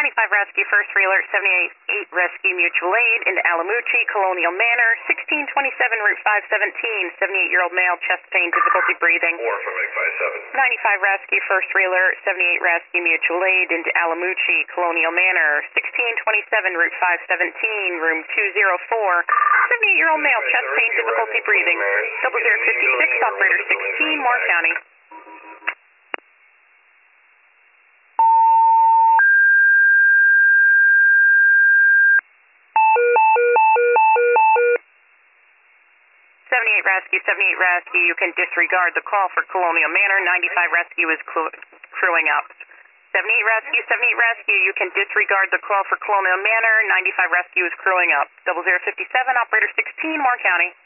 95 Rescue, first alert, 78 Rescue Mutual Aid into Alamucci, Colonial Manor, 1627 Route 517, 78-year-old male, chest pain, difficulty breathing. 4 from 857. 95 Rescue, first alert, 78 Rescue Mutual Aid into Alamucci, Colonial Manor, 1627 Route 517, room 204, 78-year-old male, chest pain, difficulty breathing. 0056, operator 16, Moore County. Rescue, 78 Rescue, you can disregard the call for Colonial Manor. 95 Rescue is crewing up. 78 Rescue, you can disregard the call for Colonial Manor. 95 Rescue is crewing up. 0057, operator 16, Moore County.